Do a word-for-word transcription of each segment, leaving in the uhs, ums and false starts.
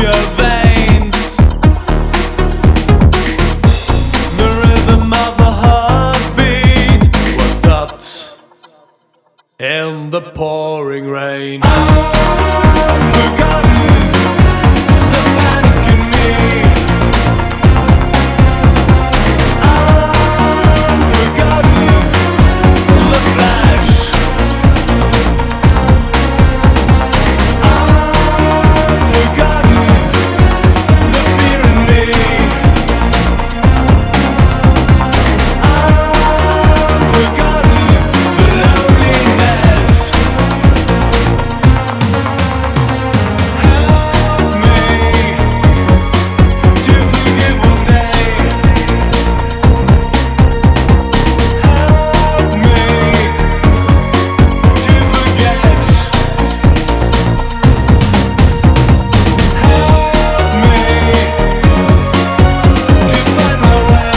your veins. The rhythm of a heartbeat was stopped in the pouring rain. I've forgotten the panic in me. I've forgotten the flash. I've forgotten the fear in me. I've forgotten the loneliness. Help me to forgive one day. Help me to forget. Help me to find my way.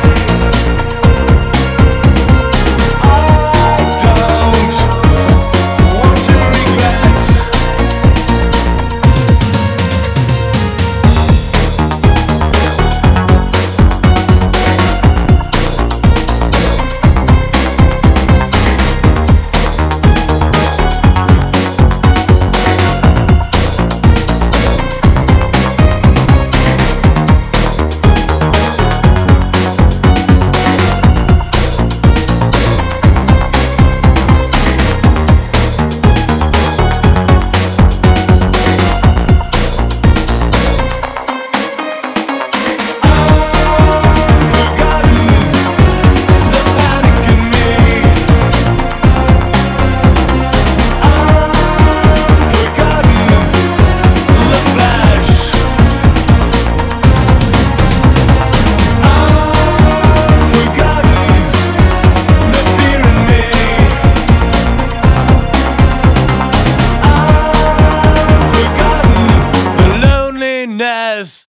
I don't want to regret. Loneliness.